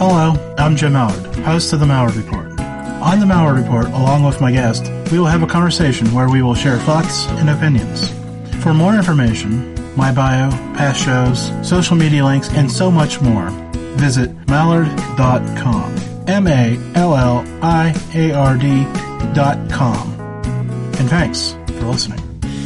Hello, I'm Jim Mallard, host of The Mallard Report. On The Mallard Report, along with my guest, we will have a conversation where we will share thoughts and opinions. For more information, my bio, past shows, social media links, and so much more, visit mallard.com. MALLIARD.com. And thanks for listening.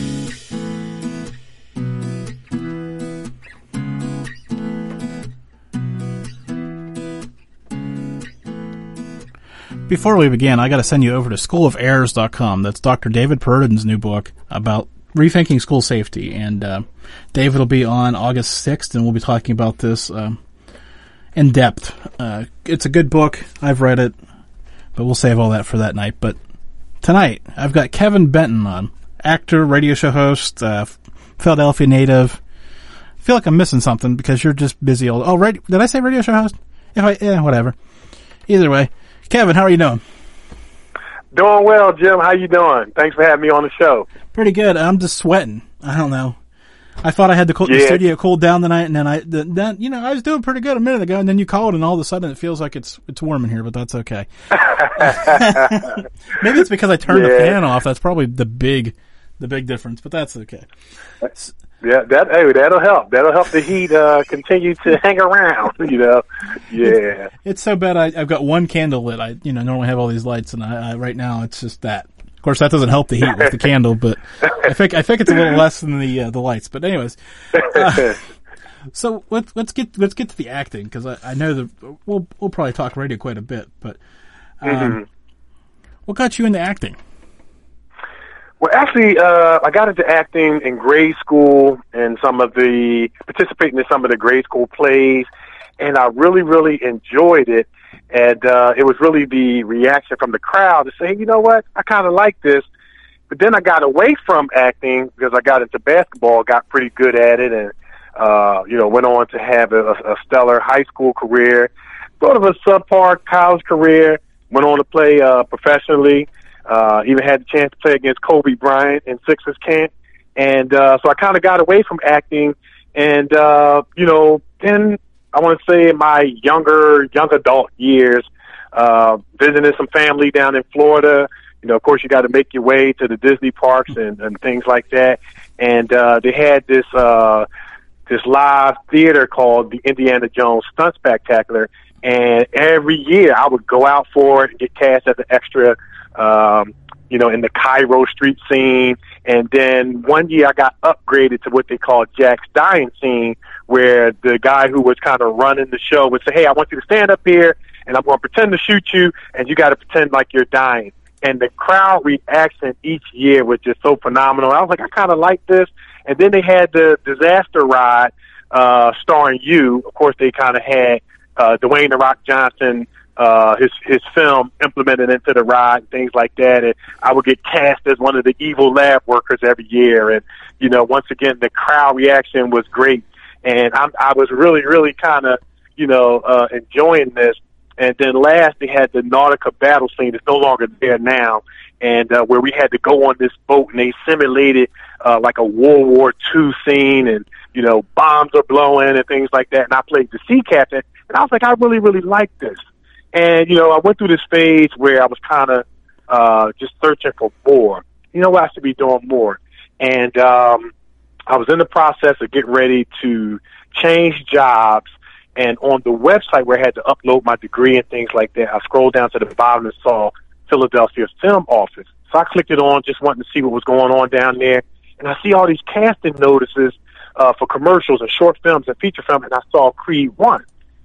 Before we begin, I got to send you over to schoolofairs.com. That's Dr. David Perrodin's new book about rethinking school safety. And David will be on August 6th, and we'll be talking about this in depth. It's a good book. I've read it, but we'll save all that for that night. But tonight, I've got Kevin Benton on, actor, radio show host, Philadelphia native. I feel like I'm missing something because you're just busy. Did I say radio show host? Whatever. Either way. Kevin, how are you doing? Doing well, Jim. How you doing? Thanks for having me on the show. Pretty good. I'm just sweating. I don't know. I thought I had the studio cooled down tonight, and then I was doing pretty good a minute ago, and then you called, and all of a sudden it feels like it's warm in here, but that's okay. Maybe it's because I turned the fan off. That's probably the big difference, but that's okay. Yeah, that'll help. That'll help the heat continue to hang around. Yeah. It's so bad. I've got one candle lit. I normally have all these lights, and I right now it's just that. Of course, that doesn't help the heat with the candle, but I think it's a little less than the lights. But anyways, so let's get to the acting, because I know we'll probably talk radio quite a bit. But what got you into acting? Well, actually, I got into acting in grade school and participating in some of the grade school plays, and I really, really enjoyed it. And it was really the reaction from the crowd to say, hey, you know what, I kind of like this. But then I got away from acting because I got into basketball, got pretty good at it, and went on to have a stellar high school career, sort of a subpar college career, went on to play professionally. Even had the chance to play against Kobe Bryant in Sixers camp. And so I kind of got away from acting. And, then I want to say in my young adult years, visiting some family down in Florida. Of course, you got to make your way to the Disney parks and things like that. And they had this live theater called the Indiana Jones Stunt Spectacular. And every year I would go out for it and get cast as an extra in the Cairo street scene. And then one year I got upgraded to what they call Jack's dying scene, where the guy who was kind of running the show would say, hey, I want you to stand up here and I'm going to pretend to shoot you, and you got to pretend like you're dying. And the crowd reaction each year was just so phenomenal. I was like, I kind of like this. And then they had the Disaster Ride, starring you. Of course, they kind of had Dwayne "The Rock" Johnson, his film implemented into the ride and things like that. And I would get cast as one of the evil lab workers every year. And, once again, the crowd reaction was great. And I was really, really kind of, enjoying this. And then last, they had the Nautica battle scene. It's no longer there now. And where we had to go on this boat, and they simulated like a World War II scene, and, bombs are blowing and things like that. And I played the sea captain. And I was like, I really, really like this. And, I went through this phase where I was kind of just searching for more. I should be doing more. And I was in the process of getting ready to change jobs. And on the website where I had to upload my degree and things like that, I scrolled down to the bottom and saw Philadelphia Film Office. So I clicked it on, just wanting to see what was going on down there. And I see all these casting notices for commercials and short films and feature films, and I saw Creed 1.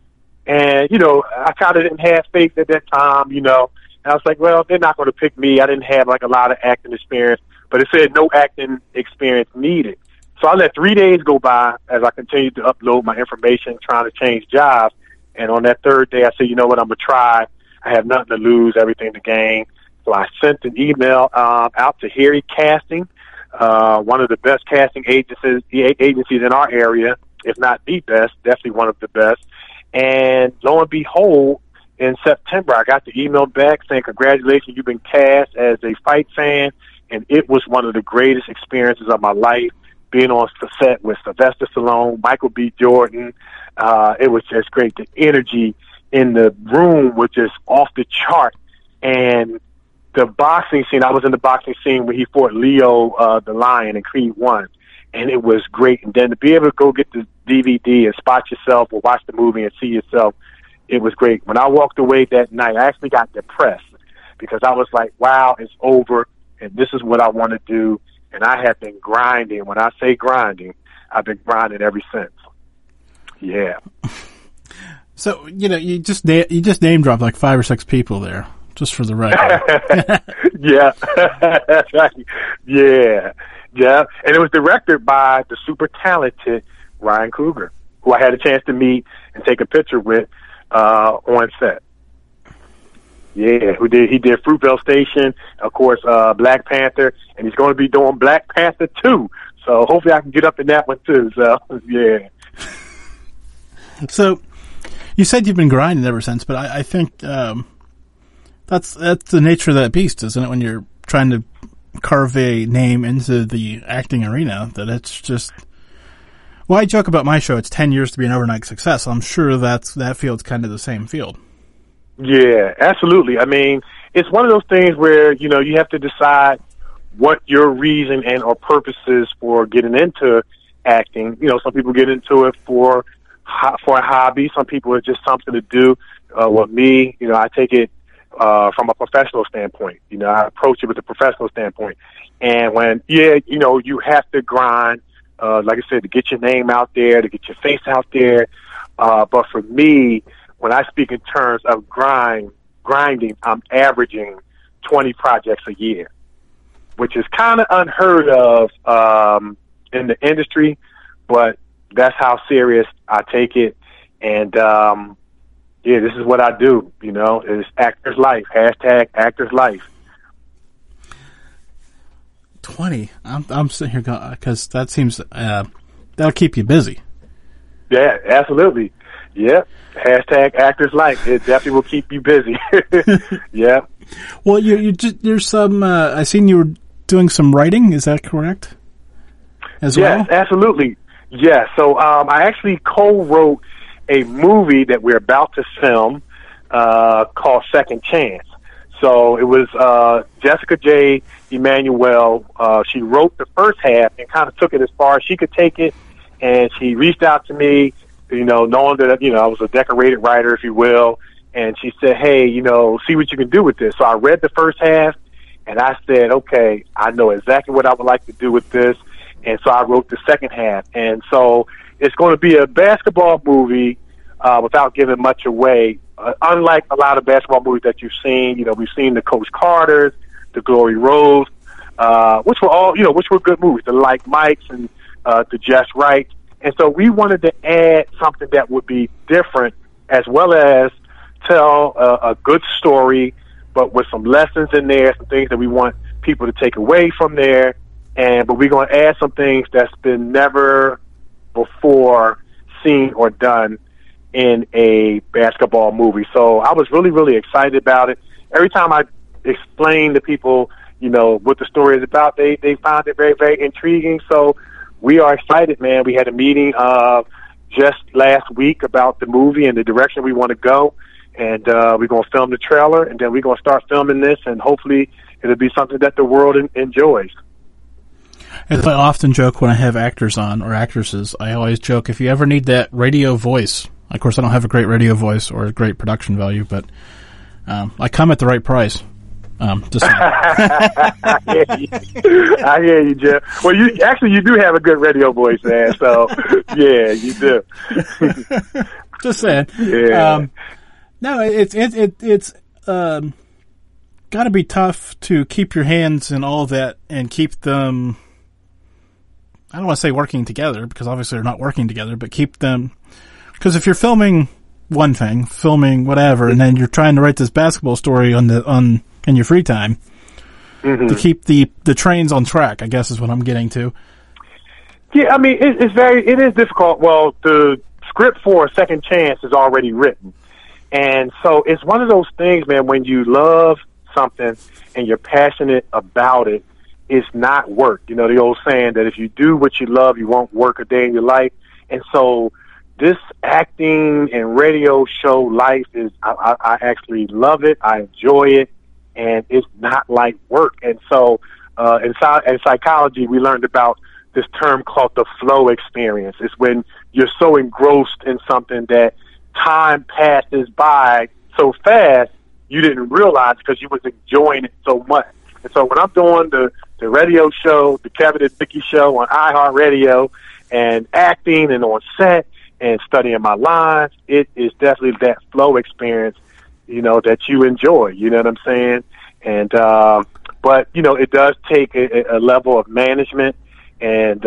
And, I kind of didn't have faith at that time, and I was like, well, they're not going to pick me. I didn't have, a lot of acting experience, but it said no acting experience needed. So I let 3 days go by as I continued to upload my information, trying to change jobs. And on that third day, I said, you know what, I'm going to try. I have nothing to lose, everything to gain. So I sent an email out to Harry Casting, one of the best casting agencies in our area, if not the best, definitely one of the best. And lo and behold, in September, I got the email back saying, congratulations, you've been cast as a fight fan. And it was one of the greatest experiences of my life, being on the set with Sylvester Stallone, Michael B. Jordan. It was just great. The energy, in the room was just off the chart. And the boxing scene, I was in the boxing scene where he fought Leo the Lion in Creed 1, and it was great. And then to be able to go get the DVD and spot yourself or watch the movie and see yourself, it was great. When I walked away that night, I actually got depressed because I was like, wow, it's over, and this is what I want to do. And I have been grinding. When I say grinding, I've been grinding ever since. Yeah. So, you just name dropped like 5 or 6 people there, just for the record. Yeah. That's right. Yeah. Yeah. And it was directed by the super talented Ryan Coogler, who I had a chance to meet and take a picture with on set. Yeah, he did Fruitvale Station, of course, Black Panther, and he's going to be doing Black Panther 2. So hopefully I can get up in that one too. So, yeah. So, you said you've been grinding ever since, but I think that's the nature of that beast, isn't it? When you're trying to carve a name into the acting arena, that it's just. Well, I joke about my show. It's 10 years to be an overnight success. I'm sure that field's kind of the same field. Yeah, absolutely. I mean, it's one of those things where you have to decide what your reason and or purpose is for getting into acting. Some people get into it for a hobby. Some people it's just something to do. With me, I take it from a professional standpoint. I approach it with a professional standpoint. And when you have to grind, like I said, to get your name out there, to get your face out there. But for me, when I speak in terms of grinding, I'm averaging 20 projects a year, which is kind of unheard of in the industry, but that's how serious I take it. And, this is what I do, it's actor's life, #actor's life. 20. I'm sitting here going, because that seems, that'll keep you busy. Yeah, absolutely. Yeah. #actor's life. It definitely will keep you busy. Yeah. Well, there's some, I seen you were doing some writing. Is that correct? Well? Yes, absolutely. Yeah. So, I actually co-wrote a movie that we're about to film, called Second Chance. So it was, Jessica J. Emmanuel. She wrote the first half and kind of took it as far as she could take it. And she reached out to me, knowing that, I was a decorated writer, if you will. And she said, hey, see what you can do with this. So I read the first half and I said, okay, I know exactly what I would like to do with this. And so I wrote the second half. And so it's going to be a basketball movie, without giving much away. Unlike a lot of basketball movies that you've seen, we've seen the Coach Carters, the Glory Roads, which were all, which were good movies, the Like Mikes and, the Just Right. And so we wanted to add something that would be different, as well as tell a good story, but with some lessons in there, some things that we want people to take away from there. But we're going to add some things that's been never before seen or done in a basketball movie. So I was really, really excited about it. Every time I explain to people, what the story is about, they found it very, very intriguing. So we are excited, man. We had a meeting just last week about the movie and the direction we want to go. And we're going to film the trailer, and then we're going to start filming this, and hopefully it'll be something that the world enjoys. As I often joke when I have actors on, or actresses, I always joke, if you ever need that radio voice, of course I don't have a great radio voice or a great production value, but I come at the right price. Just I hear you, Jeff. Well, you do have a good radio voice, man. So, yeah, you do. Just saying. Yeah. No, it's got to be tough to keep your hands in all of that and keep them. I don't want to say working together, because obviously they're not working together, but keep them. Because if you're filming one thing, filming whatever, and then you're trying to write this basketball story in your free time, to keep the trains on track, I guess is what I'm getting to. Yeah, I mean, it is difficult. Well, the script for Second Chance is already written. And so it's one of those things, man, when you love something and you're passionate about it, it's not work. The old saying that if you do what you love, you won't work a day in your life. And so this acting and radio show life is, I actually love it. I enjoy it, and it's not like work. And so, in psychology, we learned about this term called the flow experience. It's when you're so engrossed in something that time passes by so fast you didn't realize because you was enjoying it so much. And so when I'm doing the radio show, the Kevin and Vicky show on iHeartRadio, and acting and on set and studying my lines, it is definitely that flow experience, that you enjoy. You know what I'm saying? And but it does take a level of management and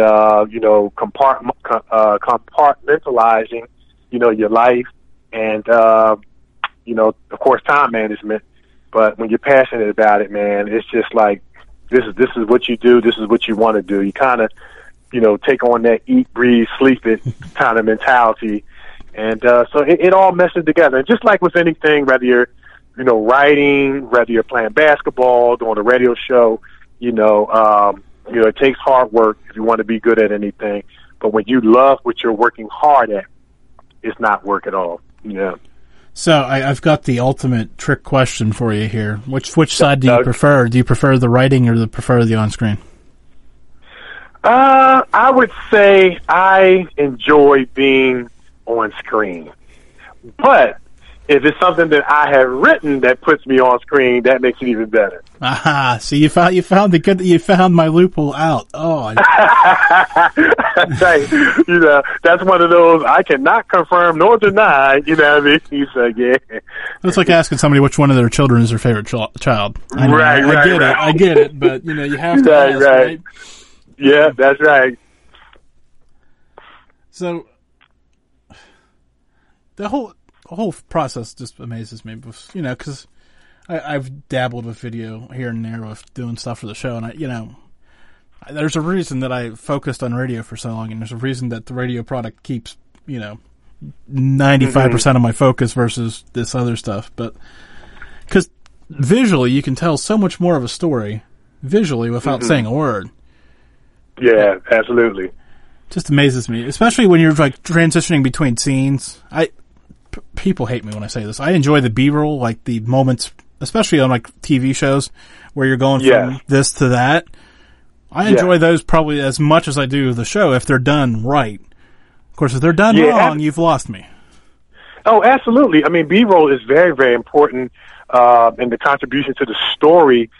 compartmentalizing, your life, and of course, time management. But when you're passionate about it, man, it's just like this is what you do. This is what you want to do. You kind of take on that eat, breathe, sleep it kind of mentality. And so it all meshes together. And just like with anything, whether you're, writing, whether you're playing basketball, doing a radio show, it takes hard work if you want to be good at anything. But when you love what you're working hard at, it's not work at all. Yeah. So I've got the ultimate trick question for you here. Which side do you prefer? Do you prefer the writing or prefer the on-screen? I would say I enjoy being on screen, but if it's something that I have written that puts me on screen, that makes it even better. Aha! So you found you found my loophole out. Oh, that's right. That's one of those I cannot confirm nor deny. You know what I mean? So yeah, it's like asking somebody which one of their children is their favorite child. I get it, but you have to ask, right? Yeah, that's right. So the whole process just amazes me, because I've dabbled with video here and there with doing stuff for the show, and there's a reason that I focused on radio for so long, and there's a reason that the radio product keeps 95% of my focus versus this other stuff, but because visually you can tell so much more of a story visually without saying a word. Yeah, absolutely. Just amazes me, especially when you're like transitioning between scenes. People hate me when I say this. I enjoy the B-roll, like the moments, especially on like TV shows where you're going from this to that. I enjoy those probably as much as I do the show if they're done right. Of course, if they're done wrong, you've lost me. Oh, absolutely. I mean, B-roll is very, very important, and the contribution to the story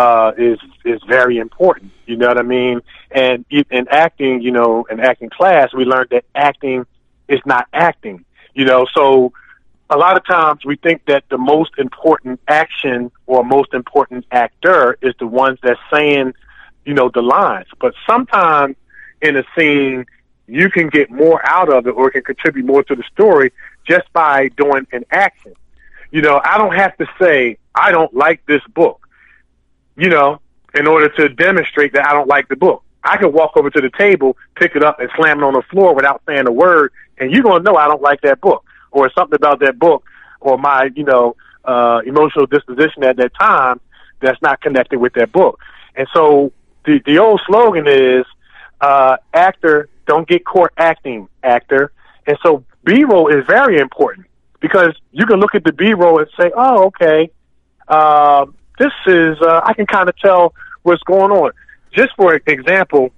is very important. You know what I mean? And in acting, in acting class, we learned that acting is not acting. So a lot of times we think that the most important action or most important actor is the ones that's saying, the lines. But sometimes in a scene, you can get more out of it or it can contribute more to the story just by doing an action. I don't have to say, I don't like this book, in order to demonstrate that I don't like the book. I can walk over to the table, pick it up, and slam it on the floor without saying a word, and you're going to know I don't like that book, or something about that book, or my, emotional disposition at that time that's not connected with that book. And so the old slogan is, actor, don't get caught acting, actor. And so B-roll is very important because you can look at the B-roll and say, oh, okay, this is, I can kind of tell what's going on. Just for example,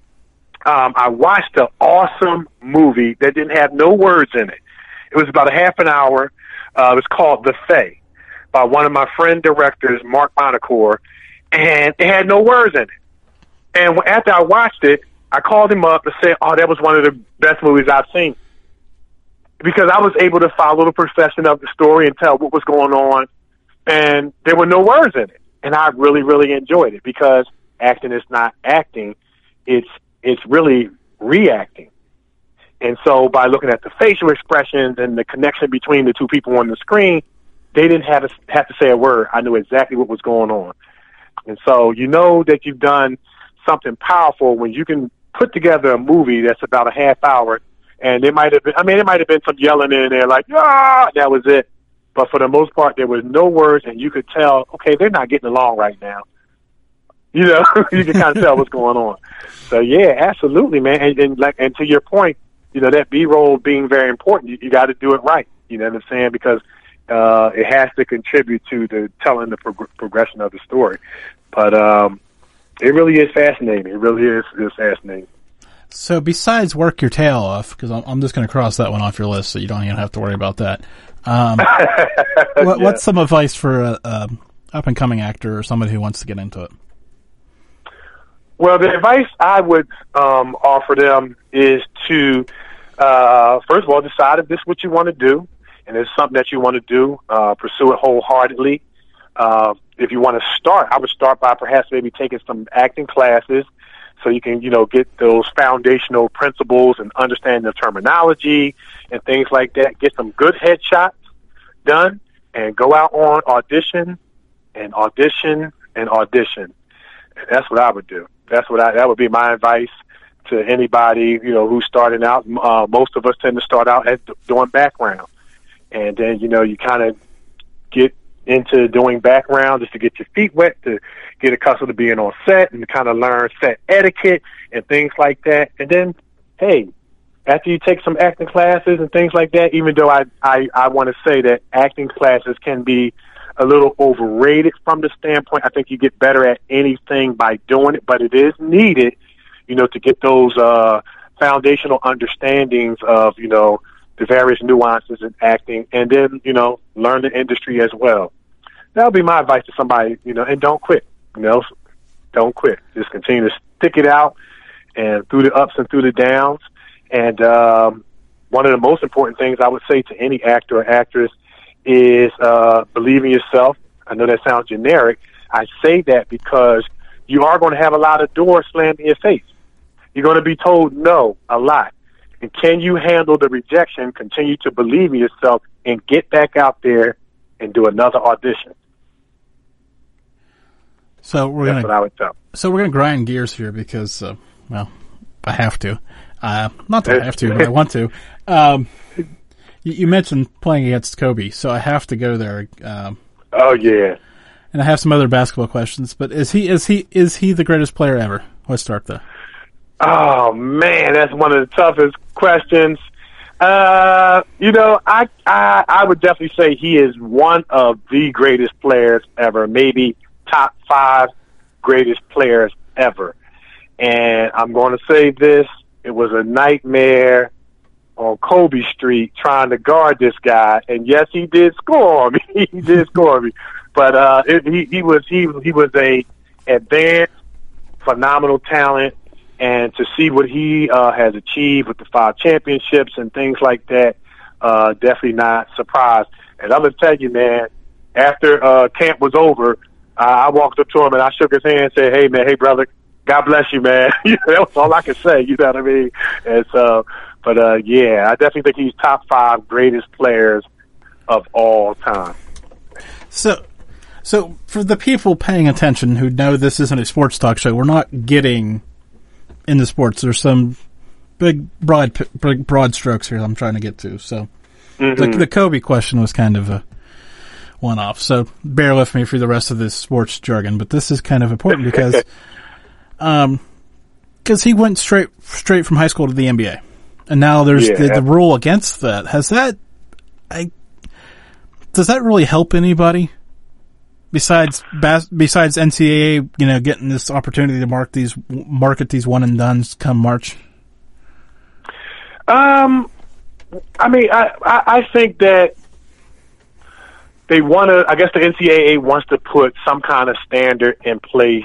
I watched an awesome movie that didn't have no words in it. It was about a half an hour. It was called The Fae by one of my friend directors, Mark Monacore, and it had no words in it. And after I watched it, I called him up and said, oh, that was one of the best movies I've seen. Because I was able to follow the progression of the story and tell what was going on, and there were no words in it. And I really, really enjoyed it because acting is not acting. It's really reacting. And so by looking at the facial expressions and the connection between the two people on the screen, they didn't have to say a word. I knew exactly what was going on. And so you know that you've done something powerful when you can put together a movie that's about a half hour, and it might have been some yelling in there like, ah, that was it. But for the most part, there was no words, and you could tell, okay, they're not getting along right now. You can kind of tell what's going on. So yeah, absolutely, man. And to your point, that B-roll being very important, you got to do it right. You know what I'm saying? Because it has to contribute to the telling the progression of the story. But it really is fascinating. It really is fascinating. So besides Work Your Tail Off, because I'm just going to cross that one off your list, so you don't even have to worry about that. What's some advice for a up-and-coming actor or somebody who wants to get into it? Well, the advice I would offer them is to, first of all, decide if this is what you want to do, and it's something that you want to do, pursue it wholeheartedly. If you want to start, I would start by perhaps maybe taking some acting classes so you can, get those foundational principles and understand the terminology and things like that. Get some good headshots done and go out on audition and audition and audition. And that's what I would do. That would be my advice to anybody, who's starting out. Most of us tend to start out doing background. And then, you kind of get into doing background just to get your feet wet, to get accustomed to being on set and to kind of learn set etiquette and things like that. And then, hey, after you take some acting classes and things like that, even though I want to say that acting classes can be a little overrated from the standpoint, I think you get better at anything by doing it, but it is needed, to get those foundational understandings of, the various nuances in acting, and then, learn the industry as well. That would be my advice to somebody, and don't quit, don't quit. Just continue to stick it out and through the ups and through the downs. And one of the most important things I would say to any actor or actress is believe in yourself. I know that sounds generic. I say that because you are going to have a lot of doors slammed in your face. You're going to be told no a lot. And can you handle the rejection, continue to believe in yourself, and get back out there and do another audition? So that's what I would tell. So we're going to grind gears here because, I have to. Not that I have to, but I want to. You mentioned playing against Kobe, so I have to go there. Oh yeah. And I have some other basketball questions, but is he the greatest player ever? Let's start there. Oh man, that's one of the toughest questions. I would definitely say he is one of the greatest players ever, maybe top 5 greatest players ever. And I'm going to say this, it was a nightmare on Kobe Street trying to guard this guy. And yes, he did score on me. He did score on me. But he was a advanced, phenomenal talent. And to see what he has achieved with the 5 championships and things like that, definitely not surprised. And I'm going to tell you, man, after camp was over, I walked up to him and I shook his hand and said, hey, man, hey, brother, God bless you, man. That was all I could say, you know what I mean? And so, but yeah, I definitely think he's top 5 greatest players of all time. So for the people paying attention who know this isn't a sports talk show, we're not getting into sports. There's some big broad strokes here I'm trying to get to. So the Kobe question was kind of a one-off. So bear with me for the rest of this sports jargon, but this is kind of important because he went straight from high school to the NBA, and now there's the rule against that. Does that really help anybody besides NCAA? Getting this opportunity to market these one and dones come March. I think that they want to. I guess the NCAA wants to put some kind of standard in place.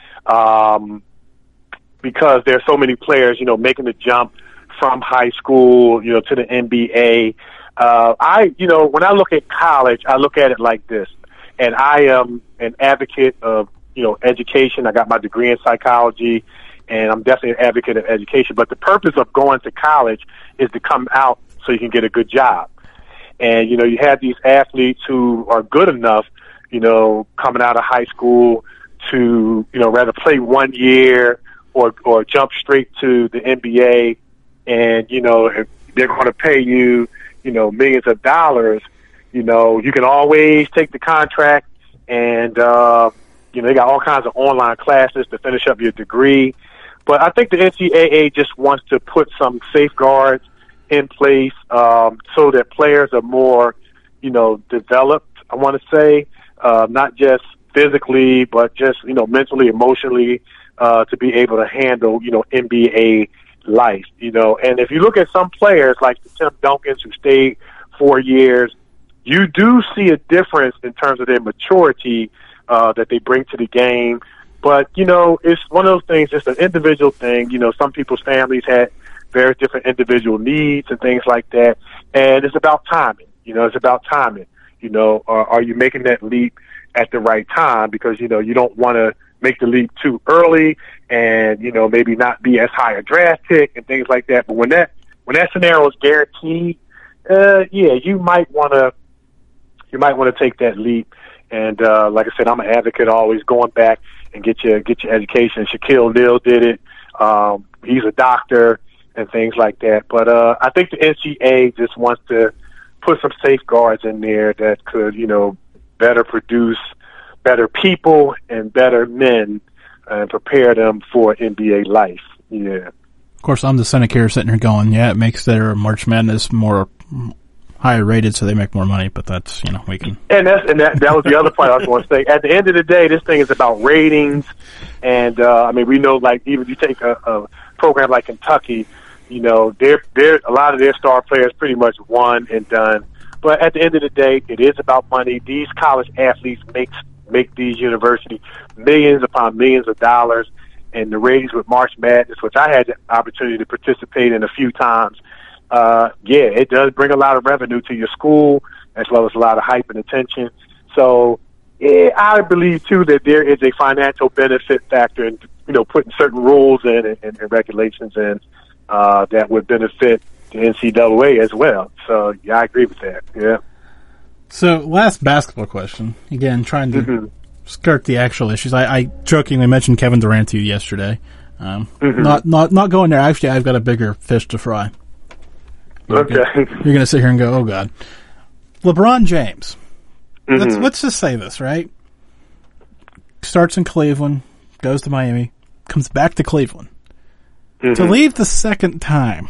Because there's so many players, making the jump from high school, to the NBA. When I look at college, I look at it like this, and I am an advocate of, education. I got my degree in psychology, and I'm definitely an advocate of education. But the purpose of going to college is to come out so you can get a good job. And, you have these athletes who are good enough, coming out of high school to, rather play 1 year or jump straight to the NBA, and, if they're going to pay you, millions of dollars, you can always take the contract and, they got all kinds of online classes to finish up your degree. But I think the NCAA just wants to put some safeguards in place so that players are more, developed, I want to say, not just physically, but just, mentally, emotionally, to be able to handle, NBA life, And if you look at some players like the Tim Duncans who stayed 4 years, you do see a difference in terms of their maturity that they bring to the game. But, it's one of those things, it's an individual thing. Some people's families had various different individual needs and things like that. And it's about timing. It's about timing. Are you making that leap at the right time? Because, you don't want to make the leap too early and, maybe not be as high a draft pick and things like that. But when that scenario is guaranteed, you might want to take that leap. And, like I said, I'm an advocate always going back and get your education. Shaquille O'Neal did it. He's a doctor and things like that. But, I think the NCAA just wants to put some safeguards in there that could, better produce better people and better men and prepare them for NBA life. Yeah. Of course, I'm the cynic here sitting here going, yeah, it makes their March Madness more higher rated so they make more money, but that's, we can. And that was the other part I was going to say. At the end of the day, this thing is about ratings. And, we know, like, even if you take a program like Kentucky, they're a lot of their star players pretty much won and done. But at the end of the day, it is about money. These college athletes make these universities millions upon millions of dollars. And the ratings with March Madness, which I had the opportunity to participate in a few times, it does bring a lot of revenue to your school as well as a lot of hype and attention. So I believe, too, that there is a financial benefit factor in, putting certain rules in and regulations in that would benefit the NCAA as well. So, yeah, I agree with that. Yeah. So, last basketball question. Again, trying to skirt the actual issues. I jokingly mentioned Kevin Durant to you yesterday. Not going there. Actually, I've got a bigger fish to fry. You're going to sit here and go, oh, God. LeBron James. Let's just say this, right? Starts in Cleveland, goes to Miami, comes back to Cleveland. To leave the second time,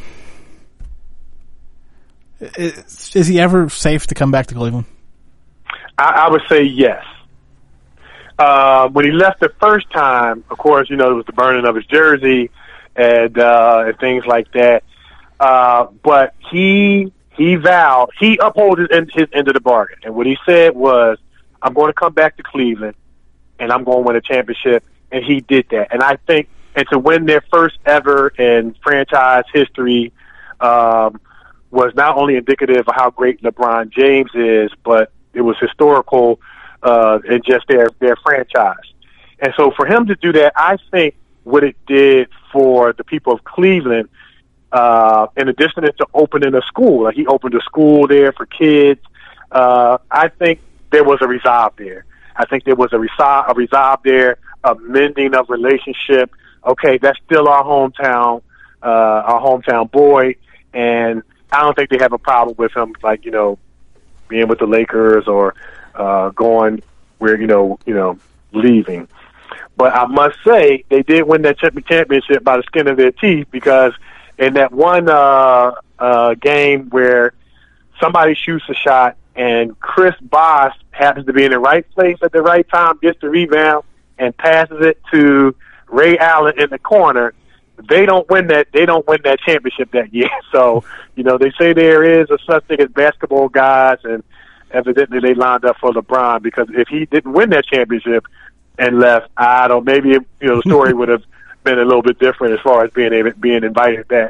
is he ever safe to come back to Cleveland? I would say yes. When he left the first time, of course, it was the burning of his jersey and things like that. But he vowed, he upheld his end of the bargain. And what he said was, I'm going to come back to Cleveland and I'm going to win a championship. And he did that. And I think, and to win their first ever in franchise history, was not only indicative of how great LeBron James is, but it was historical, in just their franchise. And so for him to do that, I think what it did for the people of Cleveland, in addition to opening a school, like he opened a school there for kids, I think there was a resolve there. I think there was a resolve there, a mending of relationship. Okay, that's still our hometown boy, and I don't think they have a problem with him, like, being with the Lakers or going where, leaving. But I must say, they did win that championship by the skin of their teeth, because in that one game where somebody shoots a shot and Chris Bosh happens to be in the right place at the right time, gets the rebound, and passes it to Ray Allen in the corner, they don't win that championship that year. So, they say there is a such thing as basketball guys, and evidently they lined up for LeBron, because if he didn't win that championship and left, maybe the story would have been a little bit different as far as being invited back,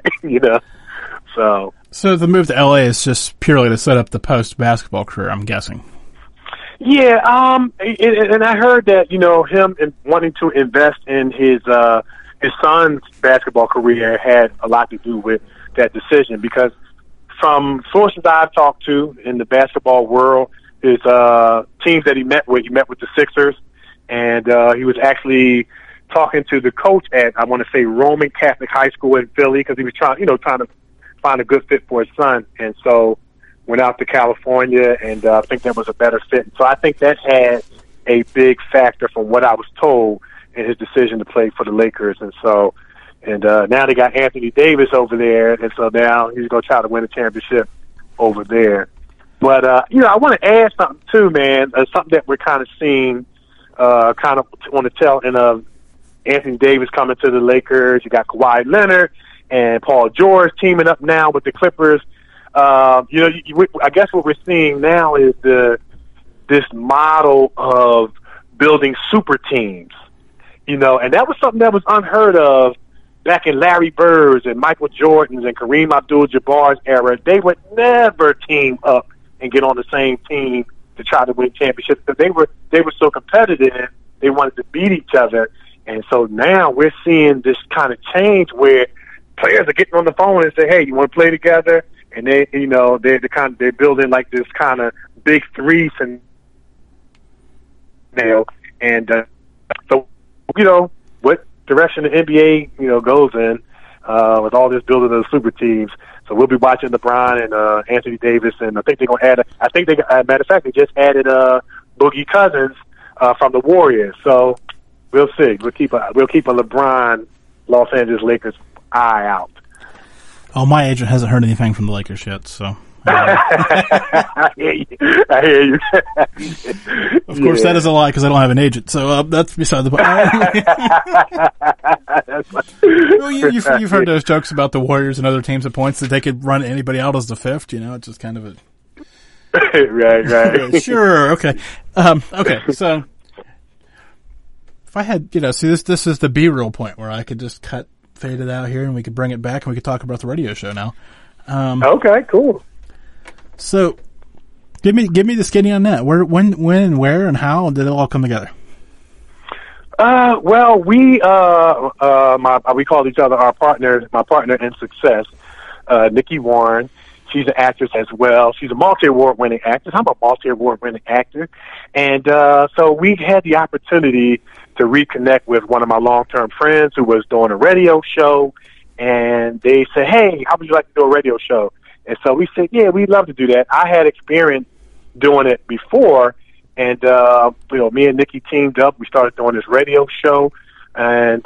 So the move to LA is just purely to set up the post basketball career, I'm guessing. Yeah, and I heard that him wanting to invest in his son's basketball career had a lot to do with that decision, because from sources I've talked to in the basketball world, his teams that he met with the Sixers, and he was actually talking to the coach at, I want to say, Roman Catholic High School in Philly, because he was trying to find a good fit for his son, and so went out to California, and I think that was a better fit. So I think that had a big factor, from what I was told, in his decision to play for the Lakers. And so, And now they got Anthony Davis over there, and so now he's going to try to win a championship over there. But, I want to add something, too, man, something that we're kind of seeing kind of on the tail end of Anthony Davis coming to the Lakers. You got Kawhi Leonard and Paul George teaming up now with the Clippers. I guess what we're seeing now is this model of building super teams, and that was something that was unheard of back in Larry Bird's and Michael Jordan's and Kareem Abdul-Jabbar's era. They would never team up and get on the same team to try to win championships because they were so competitive. They wanted to beat each other. And so now we're seeing this kind of change where players are getting on the phone and say, "Hey, you want to play together?" And they're building like this kind of big three scenario. And so what direction the NBA goes in with all this building of the super teams. So we'll be watching LeBron and Anthony Davis, and I think they're going to add. Matter of fact, they just added Boogie Cousins from the Warriors. So we'll see. We'll keep a LeBron Los Angeles Lakers eye out. Oh, my agent hasn't heard anything from the Lakers yet, so. I hear you. Of course, that is a lie because I don't have an agent. So that's beside the point. Well, you've heard those jokes about the Warriors and other teams at points that they could run anybody out as the fifth. It's just kind of a right. Sure. Okay. Okay. So if I had, see this is the B-roll point where I could just fade it out here and we could bring it back and we could talk about the radio show now. Okay. Cool. So, give me the skinny on that. When, and where, and how did it all come together? Well, we called each other our partners. My partner in success, Nikki Warren. She's an actress as well. She's a multi-award-winning actress. I'm a multi-award-winning actor, and so we had the opportunity to reconnect with one of my long-term friends who was doing a radio show, and they said, "Hey, how would you like to do a radio show?" And so we said, "Yeah, we'd love to do that." I had experience doing it before, and me and Nikki teamed up. We started doing this radio show, and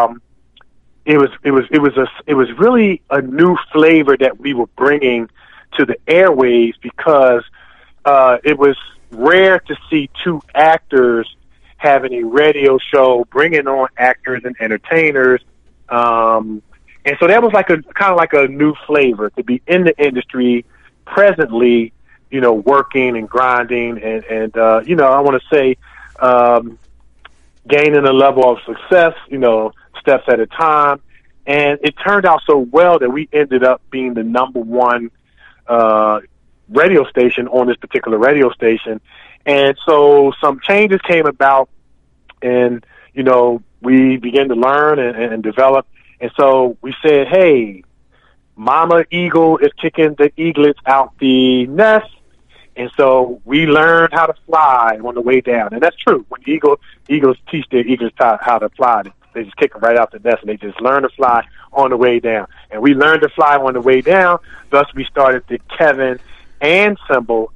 it was really a new flavor that we were bringing to the airwaves because it was rare to see two actors having a radio show, bringing on actors and entertainers. And so that was kind of like a new flavor to be in the industry presently, working and grinding and I want to say, gaining a level of success, steps at a time. And it turned out so well that we ended up being the number one, radio station on this particular radio station. And so some changes came about and, we began to learn and develop. And so we said, "Hey, Mama Eagle is kicking the eaglets out the nest." And so we learned how to fly on the way down. And that's true. When eagles teach their eaglets how to fly, they just kick them right out the nest and they just learn to fly on the way down. And we learned to fly on the way down. Thus we started the Kevin and Symbol,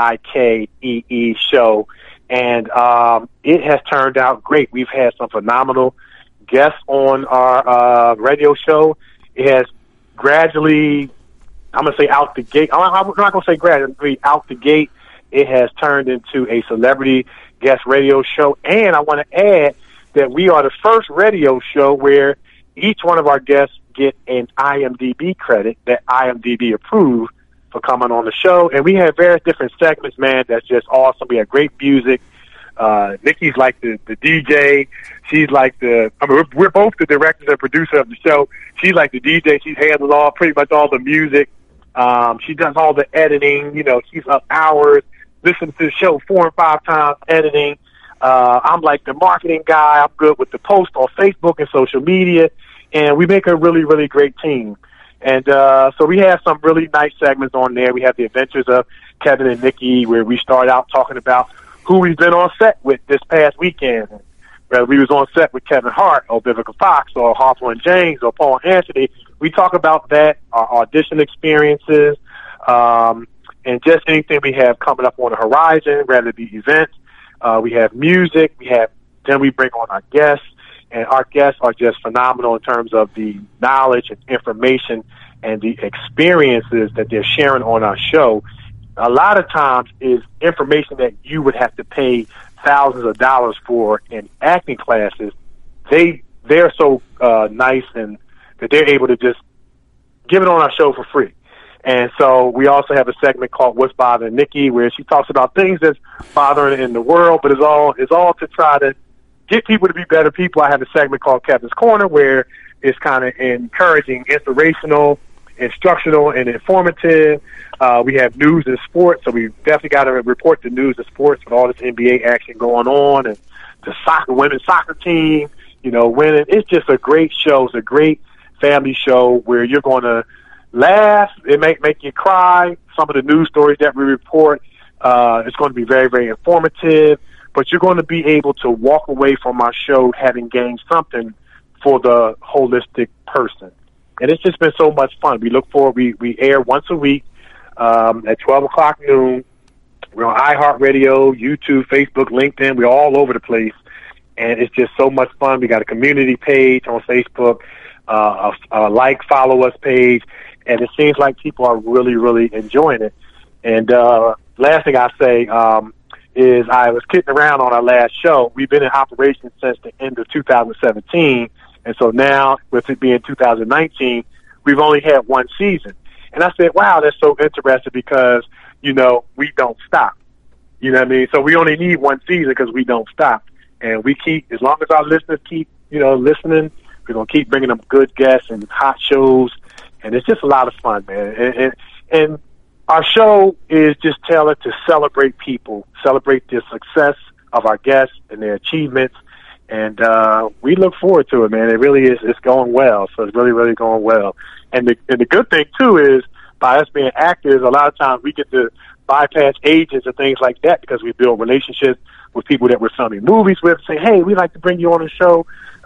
Nikee show. And it has turned out great. We've had some phenomenal guests on our radio show. It has gradually, I'm going to say out the gate, I'm not going to say gradually, out the gate, it has turned into a celebrity guest radio show. And I want to add that we are the first radio show where each one of our guests get an IMDb credit that IMDb approved for coming on the show. And we have various different segments, man, that's just awesome. We have great music. Nikki's like the DJ. She's like we're both the directors and producer of the show. She's like the DJ. She's handling pretty much all the music. She does all the editing. She's up hours, listening to the show 4 and 5 times, editing. I'm like the marketing guy. I'm good with the post on Facebook and social media. And we make a really, really great team. And so we have some really nice segments on there. We have the Adventures of Kevin and Nikki, where we start out talking about who we've been on set with this past weekend. Whether we was on set with Kevin Hart or Vivica Fox or Hawthorne James or Paul Anthony, we talk about that, our audition experiences, and just anything we have coming up on the horizon, whether it be events. We have music. Then we bring on our guests. And our guests are just phenomenal in terms of the knowledge and information and the experiences that they're sharing on our show. A lot of times is information that you would have to pay thousands of dollars for in acting classes. They're so nice and that they're able to just give it on our show for free. And so we also have a segment called What's Bothering Nikki, where she talks about things that's bothering in the world, but it's all to try to get people to be better people. I have a segment called Kevin's Corner, where it's kind of encouraging, inspirational, instructional, and informative. We have news and sports, so we definitely got to report the news and sports with all this NBA action going on, and the women's soccer team, winning. It's just a great show. It's a great family show where you're going to laugh. It may make you cry. Some of the news stories that we report, it's going to be very, very informative. But you're going to be able to walk away from our show having gained something for the holistic person. And it's just been so much fun. We look forward. We air once a week at 12 o'clock noon. We're on iHeartRadio, YouTube, Facebook, LinkedIn. We're all over the place. And it's just so much fun. We got a community page on Facebook, a follow us page. And it seems like people are really, really enjoying it. And last thing I say is I was kidding around on our last show. We've been in operation since the end of 2017. And so now, with it being 2019, we've only had one season. And I said, wow, that's so interesting because, we don't stop. You know what I mean? So we only need one season because we don't stop. And we keep, as long as our listeners keep, listening, we're going to keep bringing them good guests and hot shows. And it's just a lot of fun, man. And our show is just tailored to celebrate people, celebrate the success of our guests and their achievements. And we look forward to it, man. It really is. It's going well. So it's really, really going well. And the good thing, too, is by us being actors, a lot of times we get to bypass agents and things like that because we build relationships with people that we're filming movies with, say, hey, we'd like to bring you on the show,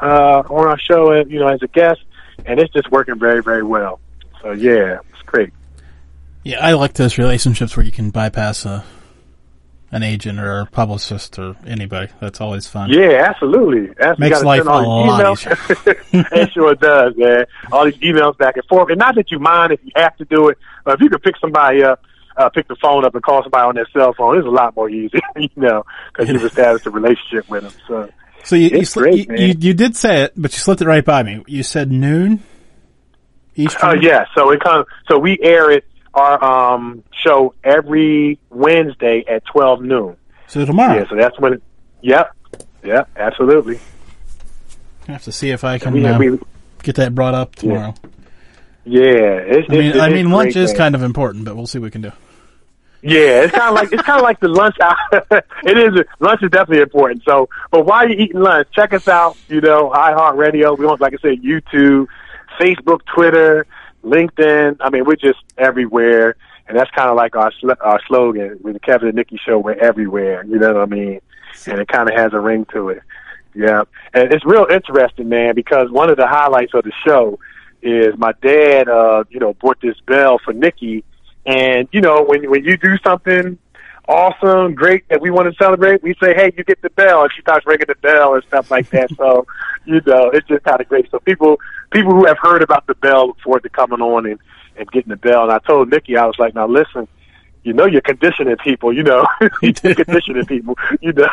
as a guest. And it's just working very, very well. So, yeah, it's great. Yeah, I like those relationships where you can bypass an agent or a publicist or anybody. That's always fun. Yeah, absolutely. Makes life a lot easier. It sure does, man. All these emails back and forth. And not that you mind if you have to do it, but if you could pick somebody up, pick the phone up and call somebody on their cell phone, it's a lot more easy, because you've established a relationship with them. So you did say it, but you slipped it right by me. You said noon Eastern? Yeah. So we air it, our show every Wednesday at 12 noon. So tomorrow. Yeah, so that's when Yep, absolutely. I have to see if I can get that brought up tomorrow. Yeah. I mean, lunch is kind of important, but we'll see what we can do. Yeah, it's kind of like the lunch hour. It is. Lunch is definitely important. So, but while you're eating lunch, check us out. iHeartRadio. We want, like I said, YouTube, Facebook, Twitter, LinkedIn. I mean, we're just everywhere, and that's kind of like our slogan with the Kevin and Nikki Show. We're everywhere. You know what I mean? And it kind of has a ring to it. Yeah, and it's real interesting, man, because one of the highlights of the show is my dad. Bought this bell for Nikki. And, when you do something awesome, great, that we want to celebrate, we say, hey, you get the bell. And she starts ringing the bell and stuff like that. So, it's just kind of great. So people who have heard about the bell look forward to coming on and getting the bell. And I told Nikki, I was like, now listen, you're conditioning people, you're conditioning people, Yeah.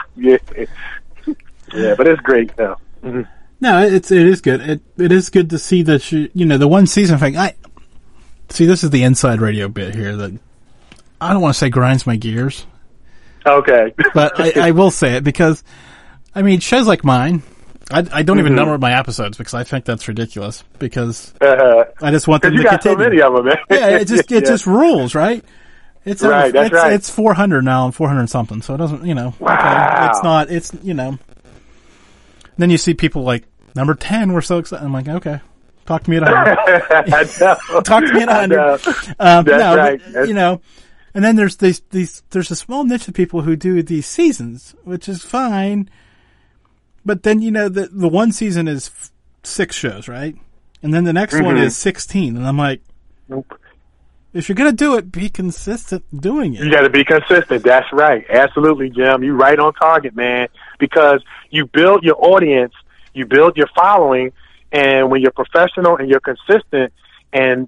Yeah, but it's great, though. Mm-hmm. No, it is good. It is good to see that the one season thing. See, this is the inside radio bit here that I don't want to say grinds my gears. Okay. But I will say it because, shows like mine, I don't even number my episodes because I think that's ridiculous because I just want them to continue. Because you got so many of them, man. Yeah, it just rules, right? It's right, that's right. It's 400 now and 400 something, so it doesn't, Wow. Okay, it's not, Then you see people like, number 10, we're so excited. I'm like, okay. Talk to me at 100. Talk to me at 100. That's right. But, and then there's there's a small niche of people who do these seasons, which is fine. But then, the one season is 6 shows, right? And then the next one is 16. And I'm like, nope. If you're going to do it, be consistent doing it. You got to be consistent. That's right. Absolutely, Jim. You're right on target, man. Because you build your audience you build your following, and when you're professional and you're consistent, and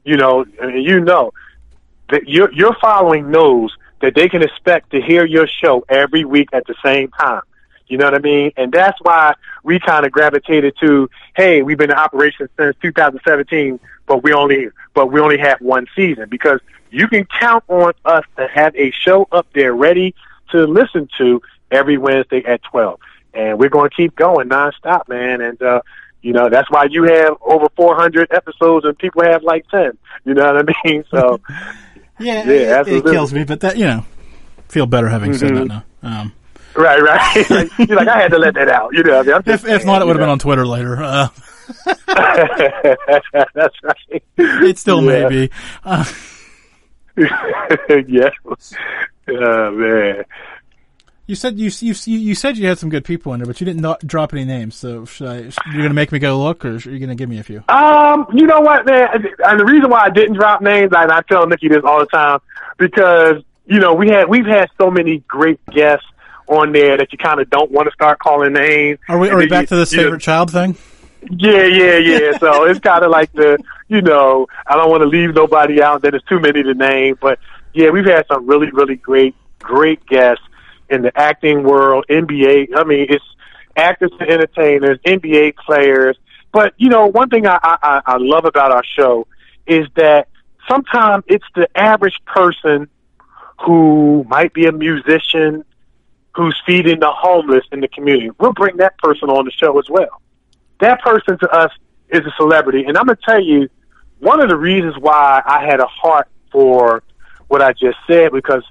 that your following knows that they can expect to hear your show every week at the same time. You know what I mean? And that's why we kind of gravitated to, hey, we've been in operation since 2017, but we only have one season, because you can count on us to have a show up there ready to listen to every Wednesday at 12. And we're going to keep going nonstop, man. And, that's why you have over 400 episodes and people have like 10. You know what I mean? So, it kills me, but that, feel better having said that now. Right. You're like, I had to let that out. You know what I mean? If not, it would have been on Twitter later. That's right. It still may be. Yeah. Oh, man. You said you said you had some good people in there, but you didn't drop any names. So you're going to make me go look, or are you going to give me a few? You know what, man? And the reason why I didn't drop names, and I tell Nikki this all the time, because we've had so many great guests on there that you kind of don't want to start calling names. Are we back to this favorite child thing? Yeah. So it's kind of like I don't want to leave nobody out. That it's too many to name, but yeah, we've had some really, really great guests in the acting world, NBA. I mean, it's actors and entertainers, NBA players. But, one thing I love about our show is that sometimes it's the average person who might be a musician who's feeding the homeless in the community. We'll bring that person on the show as well. That person to us is a celebrity. And I'm going to tell you, one of the reasons why I had a heart for what I just said, because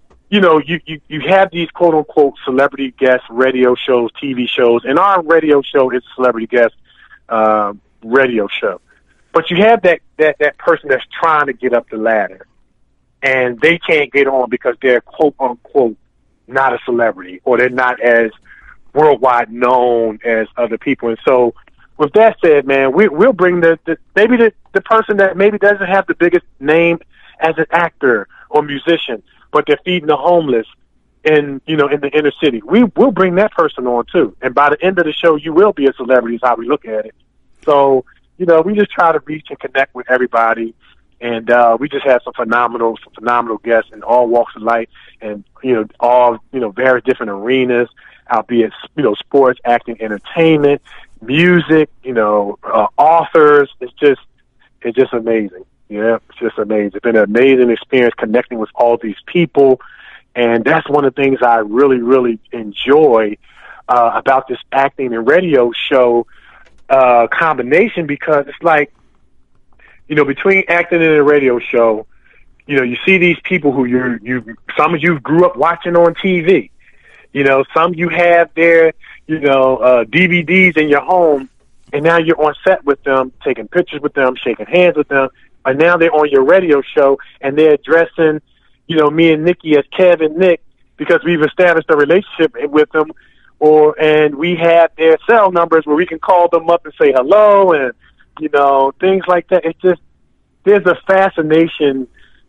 you have these quote unquote celebrity guest radio shows, TV shows, and our radio show is a celebrity guest radio show. But you have that person that's trying to get up the ladder, and they can't get on because they're quote unquote not a celebrity, or they're not as worldwide known as other people. And so, with that said, man, we'll bring the person that maybe doesn't have the biggest name as an actor or musician, but they're feeding the homeless in the inner city. We'll bring that person on too. And by the end of the show, you will be a celebrity is how we look at it. So, we just try to reach and connect with everybody. And, we just have some phenomenal guests in all walks of life, and, all, very different arenas, albeit, sports, acting, entertainment, music, authors. It's just amazing. Yeah, it's just amazing. It's been an amazing experience connecting with all these people. And that's one of the things I really, really enjoy about this acting and radio show combination, because it's like, between acting and a radio show, you see these people who some of you grew up watching on TV. Some you have their, DVDs in your home, and now you're on set with them, taking pictures with them, shaking hands with them. And now they're on your radio show, and they're addressing, me and Nikki as Kev and Nick, because we've established a relationship with them, and we have their cell numbers where we can call them up and say hello, and, things like that. It's just, there's a fascination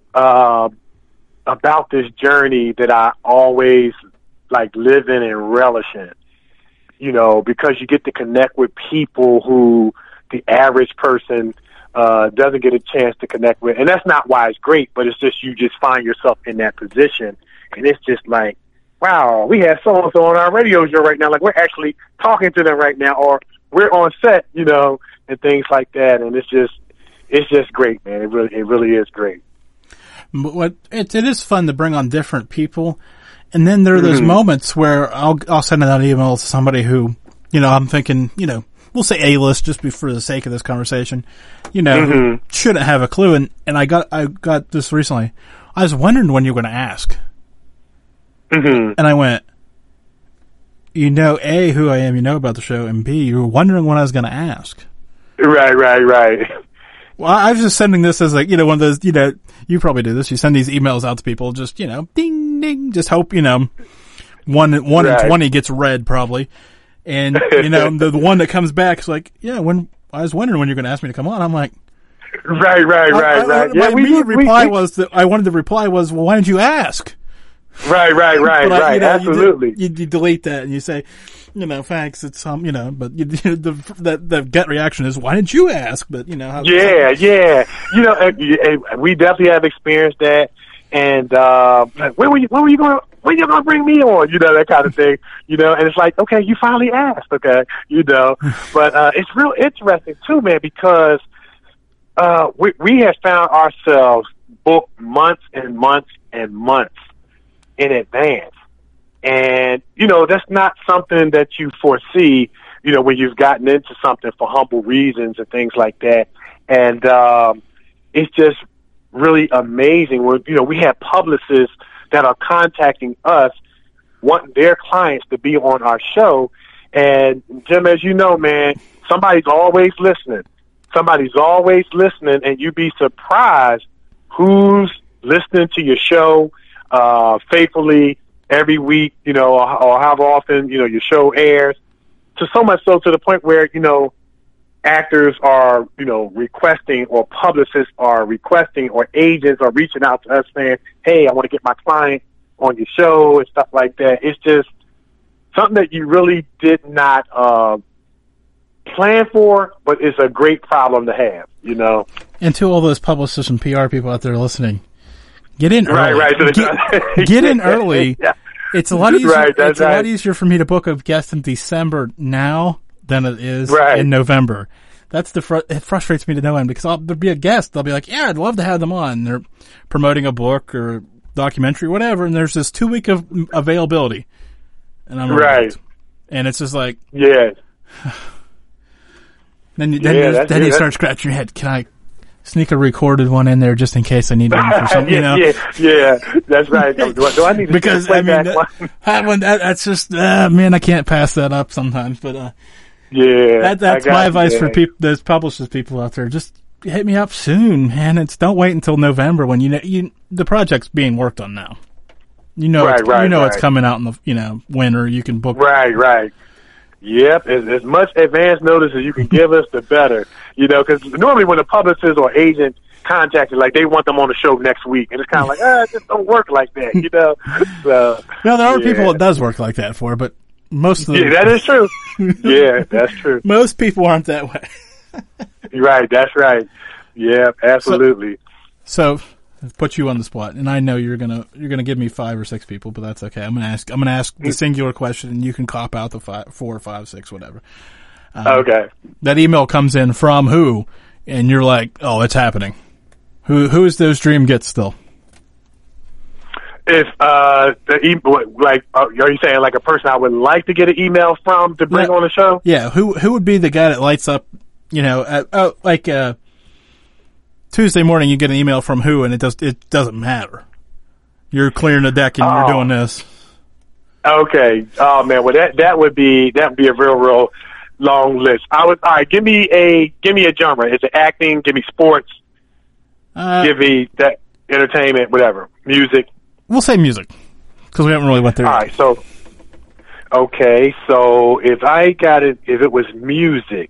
about this journey that I always live in and relish in, because you get to connect with people who the average person doesn't get a chance to connect with. And that's not why it's great, but it's just, you just find yourself in that position, and it's just like, wow, we have so-and-so on our radio show right now. Like, we're actually talking to them right now, or we're on set, and things like that. And it's just great, man. It really is great. But it is fun to bring on different people. And then there are those moments where I'll send out an email to somebody who, I'm thinking, we'll say A-list just for the sake of this conversation, shouldn't have a clue. And I got this recently. I was wondering when you were going to ask. And I went, A, who I am, about the show, and B, you were wondering when I was going to ask. Right. Well, I was just sending this as one of those, you probably do this. You send these emails out to people, just, ding, ding, just hope, 1 in 20 gets read probably. And, the one that comes back is like, when I was wondering when you're going to ask me to come on. I'm like, right. My immediate reply was, well, why didn't you ask? Right. Absolutely. You delete that and you say, thanks. It's but the gut reaction is, why didn't you ask? But yeah. We definitely have experienced that. And when were you going to bring me on? That kind of thing. And it's like, okay, you finally asked. Okay, but it's real interesting too, man, because we have found ourselves booked months and months and months in advance. And, that's not something that you foresee, when you've gotten into something for humble reasons and things like that. And it's just really amazing when, we have publicists that are contacting us, wanting their clients to be on our show. And, Jim, as you know, man, somebody's always listening. And you'd be surprised who's listening to your show faithfully every week, or however often, your show airs. To so much so to the point where, actors are, requesting, or publicists are requesting, or agents are reaching out to us saying, hey, I want to get my client on your show and stuff like that. It's just something that you really did not plan for, but it's a great problem to have, And to all those publicists and PR people out there listening, get in early. Right. Get in early. Yeah. It's a lot easier. Right, it's a lot easier for me to book a guest in December now than it is in November. That's it frustrates me to no end, because there'll be a guest. They'll be like, yeah, I'd love to have them on. They're promoting a book or documentary, whatever, and there's this 2 week of availability. And I'm right. And it's just like, yeah. Then you start scratching your head. Can I sneak a recorded one in there just in case I need one for something? Yeah, that's right. Do I need to because that's just man, I can't pass that up sometimes. But that's my advice for people, those publishers, people out there. Just hit me up soon, man. Don't wait until November when the project's being worked on now. It's coming out in the winter. You can book. Right. Yep, as much advance notice as you can give us, the better. Because normally when a publicist or agent contacts you, like, they want them on the show next week, and it's kind of like, it just don't work like that, So, no, there are people it does work like that for, but most of them. Yeah, that is true. Yeah, that's true. Most people aren't that way. Right, that's right. Yeah, absolutely. So put you on the spot, and I know you're gonna give me 5 or 6 people, but that's okay. I'm gonna ask the singular question, and you can cop out the 4 or 5, 6, whatever. Okay. That email comes in from who, and you're like, oh, it's happening. Who is those dream gets still? If are you saying like a person I would like to get an email from to bring on the show? Yeah. Who would be the guy that lights up? Tuesday morning you get an email from who, and it doesn't matter. You're clearing the deck and you're doing this. Okay. Oh man, well that would be a real long list. All right, give me a genre. Is it acting? Give me sports. Give me that entertainment, whatever. Music. We'll say music, because we haven't really went there. All right, so if it was music,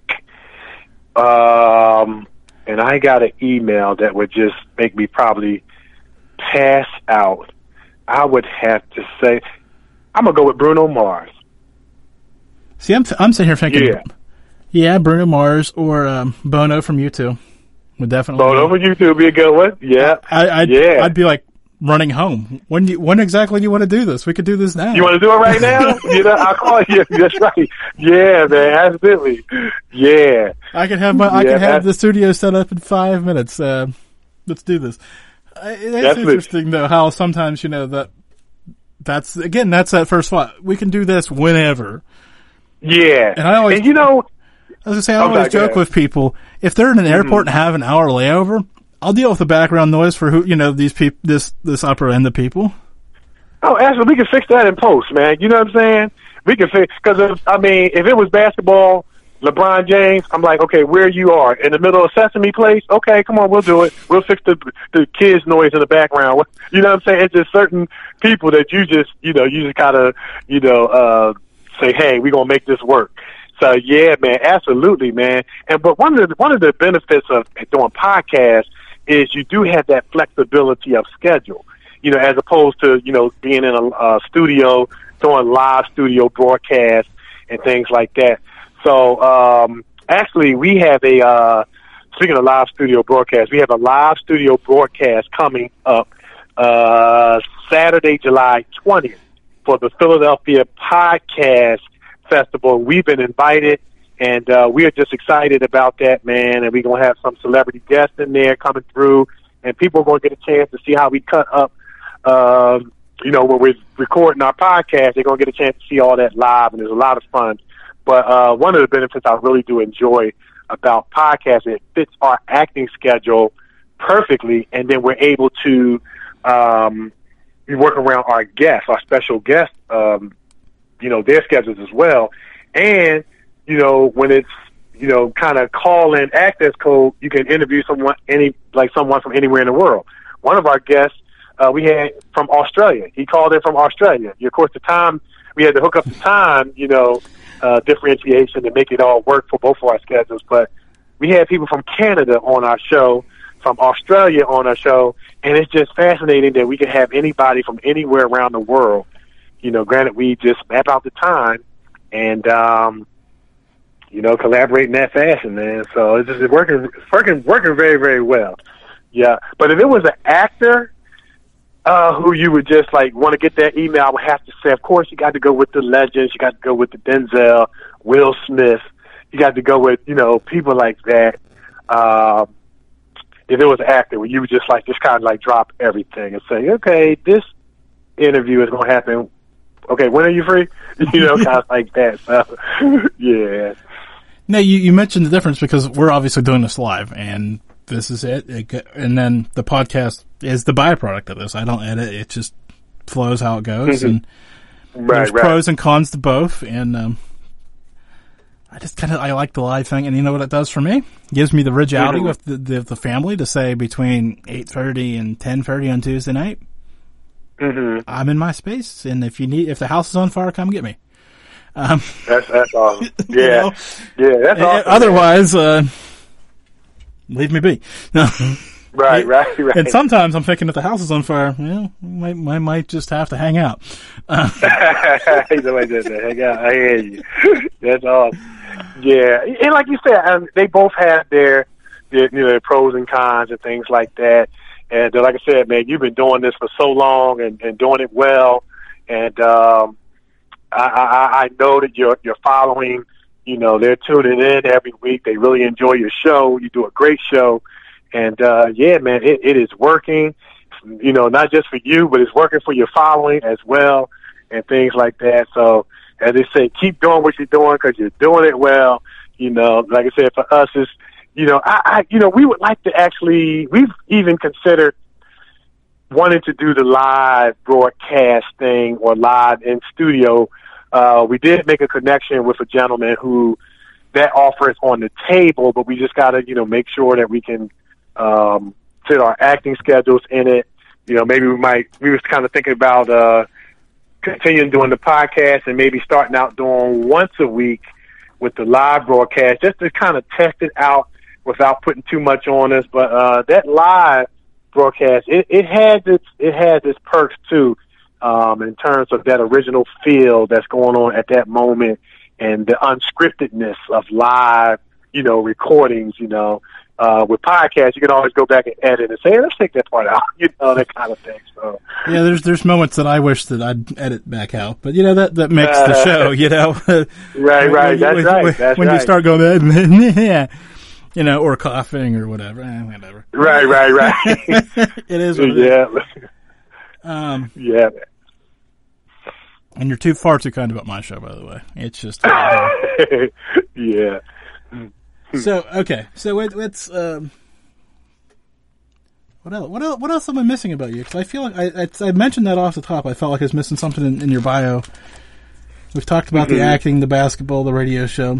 and I got an email that would just make me probably pass out, I would have to say, I'm going to go with Bruno Mars. See, I'm sitting here thinking, Bruno Mars or Bono from U2 would definitely. Bono from U2 would be a good one. Yeah. I'd be like running home. When exactly do you want to do this? We could do this now. You want to do it right now? I'll call you. That's right. Yeah, man, absolutely. Yeah. I can have the studio set up in 5 minutes. Let's do this. It's interesting though how sometimes that's that first thought. We can do this whenever. Yeah. And I always joke with people, if they're in an airport and have an hour layover, I'll deal with the background noise for these people, this upper end of people. Oh, actually, we can fix that in post, man. You know what I'm saying? We can fix, because if it was basketball, LeBron James, I'm like, okay, where you are in the middle of Sesame Place? Okay, come on, we'll do it. We'll fix the kids' noise in the background. You know what I'm saying? It's just certain people that you just gotta, say, hey, we're gonna make this work. So yeah, man, absolutely, man. But one of the benefits of doing podcasts is you do have that flexibility of schedule. as opposed to, being in a studio, doing live studio broadcasts and things like that. So, actually, we have speaking of live studio broadcasts, we have a live studio broadcast coming up, Saturday, July 20th for the Philadelphia Podcast Festival. We've been invited, and we are just excited about that, man. And we're going to have some celebrity guests in there coming through, and people are going to get a chance to see how we cut up, when we're recording our podcast. They're going to get a chance to see all that live, and there's a lot of fun. But one of the benefits I really do enjoy about podcasting, it fits our acting schedule perfectly, and then we're able to we work around our guests, our special guests, their schedules as well. And, when it's, kind of call-in access code, you can interview someone from anywhere in the world. One of our guests we had from Australia. He called in from Australia. Of course, the time, we had to hook up the time, differentiation to make it all work for both of our schedules. But we had people from Canada on our show, from Australia on our show, and it's just fascinating that we can have anybody from anywhere around the world. Granted, we just map out the time and, collaborate in that fashion, man. So it's just working very, very well. Yeah. But if it was an actor, who you would just want to get that email, I would have to say, of course, you got to go with the legends. You got to go with the Denzel, Will Smith. You got to go with, people like that. If it was an actor, where you would just kind of drop everything and say, okay, this interview is going to happen. Okay, when are you free? Kind of like that. So, yeah. Now, you mentioned the difference because we're obviously doing this live, and this is it. And then the podcast is the byproduct of this. I don't edit. It just flows how it goes. Mm-hmm. And there's pros and cons to both. And I just I like the live thing. And you know what it does for me? It gives me the originality with the family to say between 8:30 and 10:30 on Tuesday night. Mm-hmm. I'm in my space. And if the house is on fire, come get me. That's awesome. Yeah. Yeah, that's awesome. Otherwise, leave me be. No. Right. And sometimes I'm thinking if the house is on fire, I might just have to hang out. Somebody just hang out. I hear you. That's awesome. Yeah, and like you said, they both have their pros and cons and things like that. And like I said, man, you've been doing this for so long and doing it well. And I know that your following, they're tuning in every week. They really enjoy your show. You do a great show. And, yeah, man, it is working, not just for you, but it's working for your following as well and things like that. So, as they say, keep doing what you're doing because you're doing it well. Like I said, for us, it's, we would like to we've even considered wanting to do the live broadcast thing or live in studio. We did make a connection with a gentleman who that offer is on the table, but we just got to, make sure that we can fit our acting schedules in it. Maybe we was kind of thinking about continuing doing the podcast and maybe starting out doing once a week with the live broadcast just to kind of test it out without putting too much on us. But that live broadcast, it has its perks too, in terms of that original feel that's going on at that moment and the unscriptedness of live, recordings, with podcasts, you can always go back and edit and say, hey, let's take that part out, that kind of thing. So yeah, there's moments that I wish that I'd edit back out, but that makes the show, right. That's right. When you start going, yeah, or coughing or whatever, whatever. Right. It is what it is. Yeah. And you're far too kind about my show, by the way. It's just yeah. So okay, so let's. What else am I missing about you? Because I feel like I mentioned that off the top. I felt like I was missing something in your bio. We've talked about the acting, the basketball, the radio show,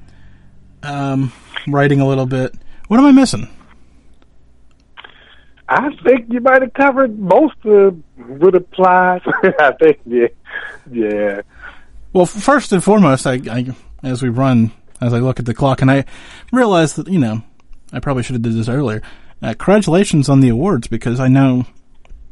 writing a little bit. What am I missing? I think you might have covered most of what applies. I think, yeah. Well, first and foremost, I as I look at the clock, and I realize that, I probably should have did this earlier. Congratulations on the awards, because I know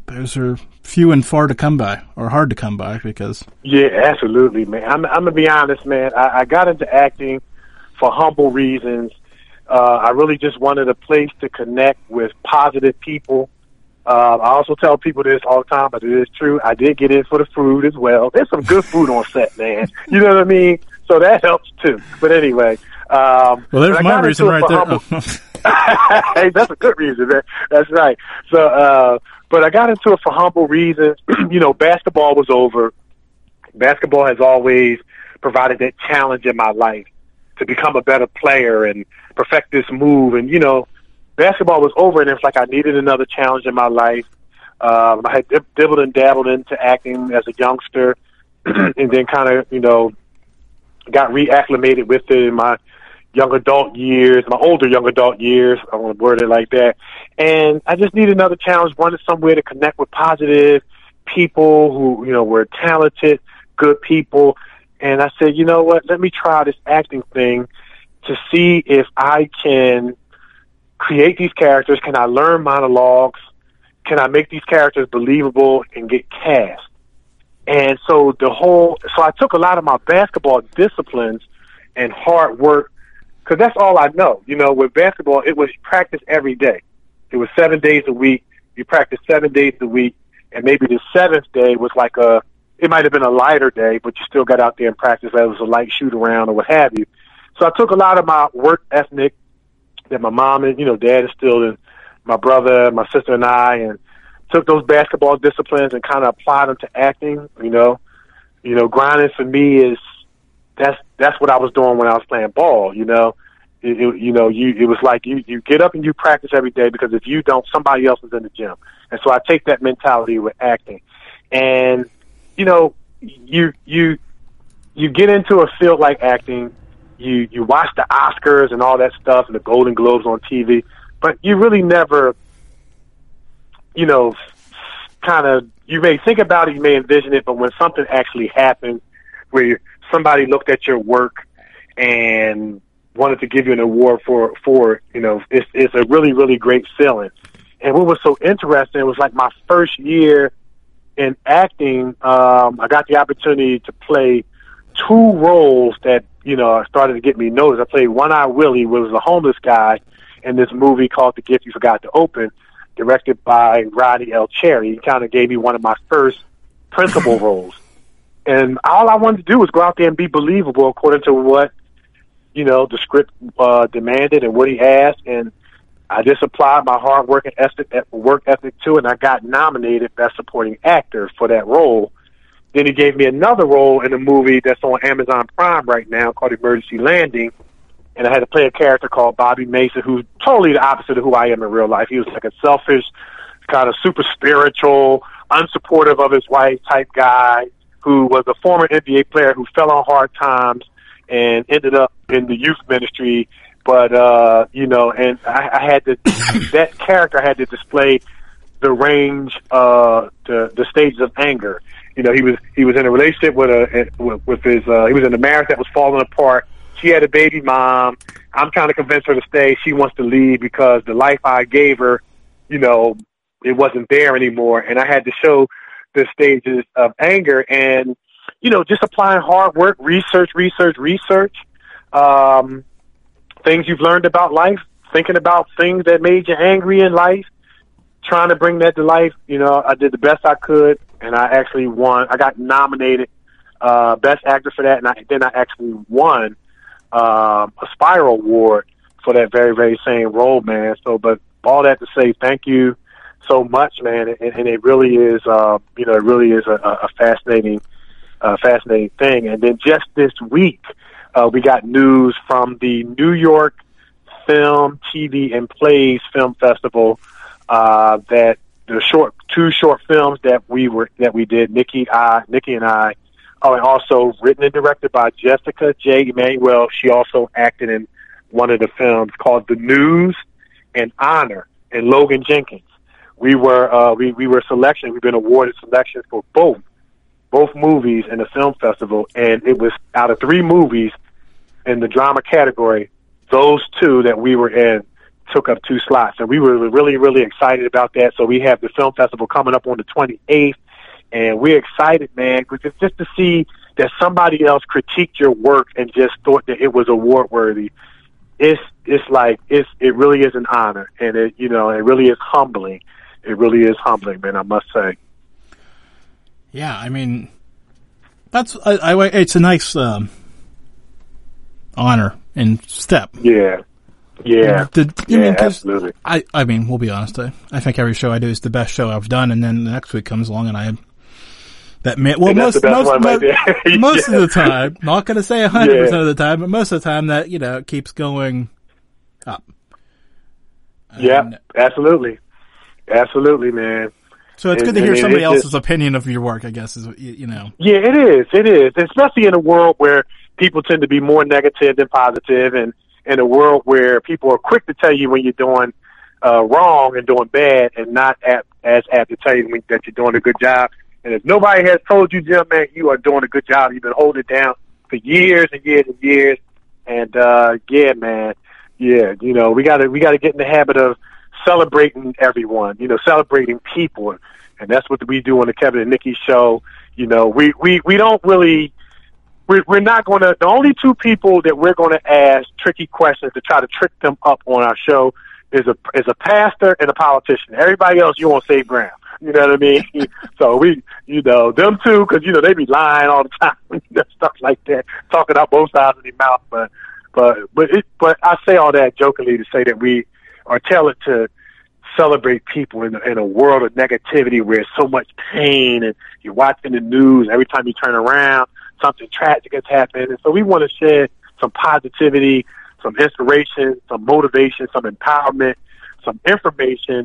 those are few and far to come by, or hard to come by, because... Yeah, absolutely, man. I'm going to be honest, man. I got into acting for humble reasons. I really just wanted a place to connect with positive people. I also tell people this all the time, but it is true. I did get in for the food as well. There's some good food on set, man. You know what I mean? So that helps, too. But anyway... well, there's my reason right there. Hey, that's a good reason, man. That's right. So, but I got into it for humble reasons. You know, basketball was over. Basketball has always provided that challenge in my life to become a better player and perfect this move. And, you know, basketball was over, and it's like I needed another challenge in my life. I had dibbled and dabbled into acting as a youngster and then kind of, you know, got reacclimated with it in my young adult years, my older young adult years, I want to word it like that. And I just needed another challenge, wanted somewhere to connect with positive people who, you know, were talented, good people. And I said, you know what, let me try this acting thing to see if I can create these characters. Can I learn monologues? Can I make these characters believable and get cast? And so I took a lot of my basketball disciplines and hard work, because that's all I know. You know, with basketball, it was practice every day. It was 7 days a week. You practice 7 days a week, and maybe the seventh day was like it might have been a lighter day, but you still got out there and practiced. That was a light shoot around or what have you. So I took a lot of my work ethic that my mom and, you know, dad instilled in my brother, my sister, and I, and took those basketball disciplines and kind of applied them to acting. You know, grinding for me is that's what I was doing when I was playing ball. You know, it was like you get up and you practice every day, because if you don't, somebody else is in the gym. And so I take that mentality with acting. And you know, you get into a field like acting. You watch the Oscars and all that stuff and the Golden Globes on TV, but you really never, you know, you may think about it, you may envision it, but when something actually happens where somebody looked at your work and wanted to give you an award for you know, it's a really, really great feeling. And what was so interesting, it was like my first year in acting, I got the opportunity to play two roles that, you know, started to get me noticed. I played One-Eye Willie, who was a homeless guy in this movie called The Gift You Forgot to Open, directed by Rodney L. Cherry. He kind of gave me one of my first principal roles. And all I wanted to do was go out there and be believable according to what, you know, the script demanded and what he asked. And I just applied my hard work ethic to it, and I got nominated Best Supporting Actor for that role. Then he gave me another role in a movie that's on Amazon Prime right now called Emergency Landing. And I had to play a character called Bobby Mason, who's totally the opposite of who I am in real life. He was like a selfish, kind of super spiritual, unsupportive of his wife type guy who was a former NBA player who fell on hard times and ended up in the youth ministry. But, you know, and I had to, that character had to display the range, the stages of anger. You know, he was in a relationship with his, he was in a marriage that was falling apart. She had a baby mom. I'm trying to convince her to stay. She wants to leave because the life I gave her, you know, it wasn't there anymore. And I had to show the stages of anger and, you know, just applying hard work, research, things you've learned about life, thinking about things that made you angry in life, trying to bring that to life. You know, I did the best I could, and I actually won. I got nominated Best Actor for that, and then I actually won a Spiral Award for that very, very same role, man. So, but all that to say, thank you so much, man. And it really is, you know, it really is a fascinating thing. And then just this week, we got news from the New York Film, TV, and Plays Film Festival that the two short films that we did, Nikki and I. Oh, and also written and directed by Jessica J. Emanuel. She also acted in one of the films called The News and Honor, and Logan Jenkins. We were selection. We've been awarded selection for both movies in the film festival, and it was out of 3 movies in the drama category, those 2 that we were in took up 2 slots. And we were really, really excited about that. So we have the film festival coming up on the 28th. And we're excited, man, because just to see that somebody else critiqued your work and just thought that it was award worthy. It really is an honor, and it really is humbling. It really is humbling, man, I must say. Yeah, I mean, it's a nice honor and step. Yeah, absolutely. I mean, we'll be honest. I think every show I do is the best show I've done, and then the next week comes along and I most of the time, not going to say 100% of the time, but most of the time that, it keeps going up. Yeah, absolutely. Absolutely, man. So it's good to hear somebody else's opinion of your work, I guess, is. Yeah, it is. It is. Especially in a world where people tend to be more negative than positive, and in a world where people are quick to tell you when you're doing wrong and doing bad, and not as apt to tell you that you're doing a good job. And if nobody has told you, Jim, man, you are doing a good job. You've been holding it down for years and years and years. And yeah, man, yeah, we gotta get in the habit of celebrating everyone, celebrating people, and that's what we do on the Kevin and Nikki show. We don't really. We're not going to. The only 2 people that we're going to ask tricky questions to try to trick them up on our show is a pastor and a politician. Everybody else, you won't save ground. You know what I mean? So we, them 2, because they be lying all the time, stuff like that, talking out both sides of their mouth. But I say all that jokingly to say that we are tailored to celebrate people in a world of negativity where there's so much pain, and you're watching the news every time you turn around, something tragic has happened. And so we want to share some positivity, some inspiration, some motivation, some empowerment, some information,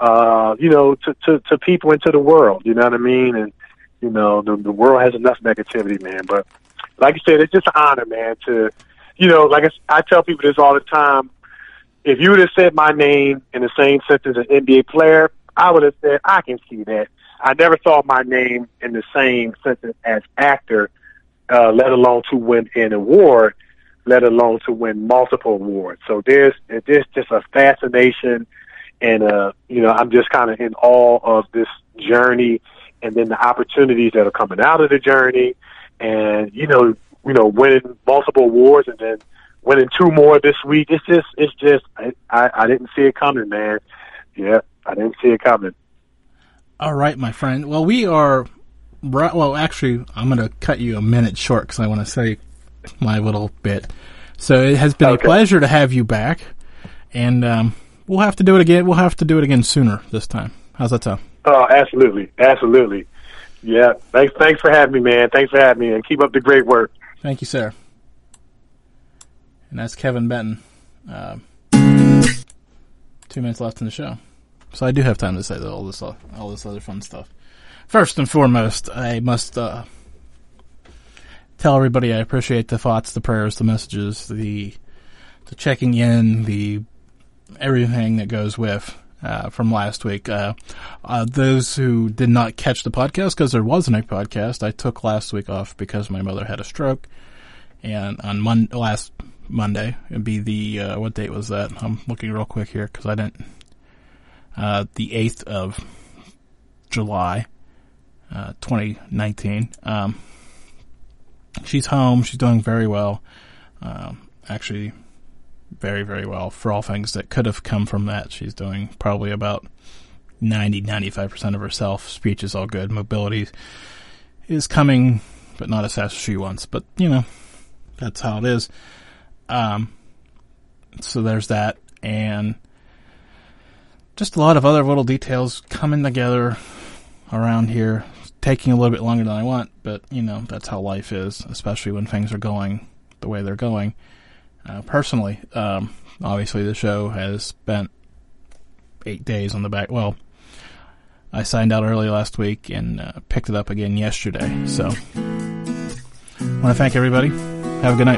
to people and to the world, you know what I mean? And, the world has enough negativity, man. But like you said, it's just an honor, man, to, like I tell people this all the time. If you would have said my name in the same sentence as an NBA player, I would have said, I can see that. I never saw my name in the same sentence as actor, let alone to win an award, let alone to win multiple awards. So there's just a fascination, and I'm just kind of in awe of this journey, and then the opportunities that are coming out of the journey, and winning multiple awards, and then winning 2 more this week. It's just I didn't see it coming, man. Yeah, I didn't see it coming. All right, my friend. Well, we are. Well, actually, I'm going to cut you a minute short because I want to say my little bit. So it has been a pleasure to have you back, and we'll have to do it again. We'll have to do it again sooner this time. How's that sound? Oh, absolutely. Yeah, thanks for having me, man. Thanks for having me, and keep up the great work. Thank you, sir. And that's Kevin Benton. 2 minutes left in the show, so I do have time to say all this other fun stuff. First and foremost, I must tell everybody I appreciate the thoughts, the prayers, the messages, the checking in, the everything that goes with from last week. Those who did not catch the podcast, because there wasn't a podcast, I took last week off because my mother had a stroke, and on last Monday, it'd be the what date was that? I'm looking real quick here because I didn't. The 8th of July. 2019. She's home. She's doing very well. Actually, very, very well for all things that could have come from that. She's doing probably about 95% of herself. Speech is all good. Mobility is coming, but not as fast as she wants. But, that's how it is. So there's that. And just a lot of other little details coming together around here. Taking a little bit longer than I want, but, that's how life is, especially when things are going the way they're going. Personally, obviously the show has spent 8 days on the back. Well, I signed out early last week and picked it up again yesterday. So, I want to thank everybody. Have a good night.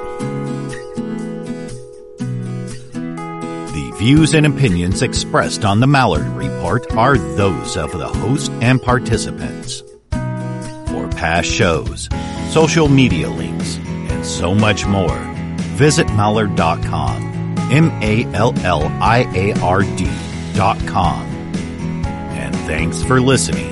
The views and opinions expressed on the Mallory Report are those of the host and participants. For past shows, social media links, and so much more, visit Mallard.com. MALLIARD.com. And thanks for listening.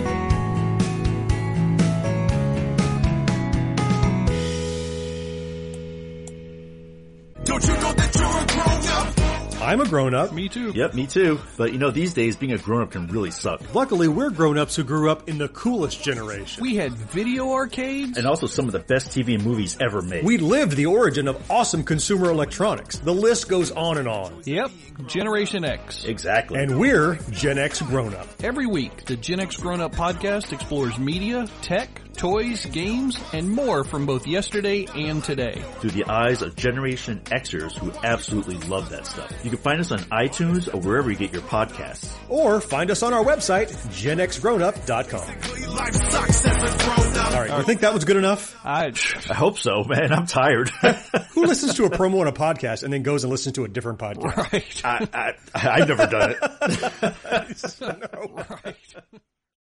Don't you know that you're a grown-up? I'm a grown-up. Me too. Yep, me too. But these days being a grown-up can really suck. Luckily, we're grown-ups who grew up in the coolest generation. We had video arcades. And also some of the best TV and movies ever made. We lived the origin of awesome consumer electronics. The list goes on and on. Yep, Generation X. Exactly. And we're Gen X grown-up. Every week, the Gen X Grown Up podcast explores media, tech, toys, games, and more from both yesterday and today. Through the eyes of Generation Xers who absolutely love that stuff. You can find us on iTunes or wherever you get your podcasts. Or find us on our website, genxgrownup.com. Life sucks as a grown-up. All right, you think that was good enough? I hope so, man. I'm tired. Who listens to a promo on a podcast and then goes and listens to a different podcast? Right. I've never done it. No. Right.